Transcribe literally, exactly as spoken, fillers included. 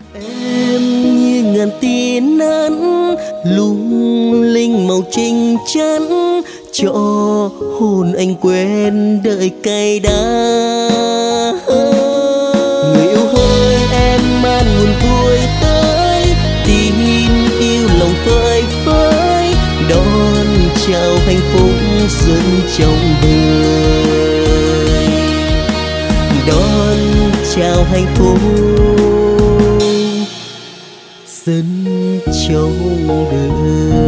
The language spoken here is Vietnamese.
Em như ngàn tia nắng lung linh màu tranh chắn, cho hồn anh quên đợi cay đắng. Người yêu hỡi em mang nguồn vui tới, tim yêu lòng phơi phới, đón chào hạnh phúc dẫn trong đời, đón chào hạnh phúc dẫn trong đời.